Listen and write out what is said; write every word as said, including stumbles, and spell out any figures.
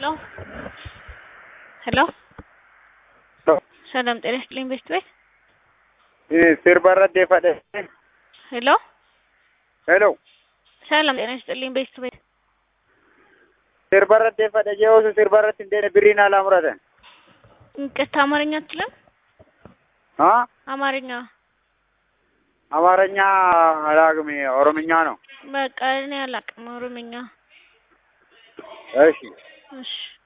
Hello? Hello? ሰላም ጤና ይስጥልኝ ቤስት ቤት ሲርበረት ደፈደ ሄሎ ሄሎ ሰላም ጤና ይስጥልኝ ቤስት ቤት ሲርበረት ደፈደ ጀውሱ ሲርበረት እንደነ ብሪና ላምረደ እንቅስታ አማርኛ አትችልም? አ አማርኛ አማርኛ አላግም ኦሮምኛ ነው። በቃ እኔ አላቅም ኦሮምኛ። እሺ እሺ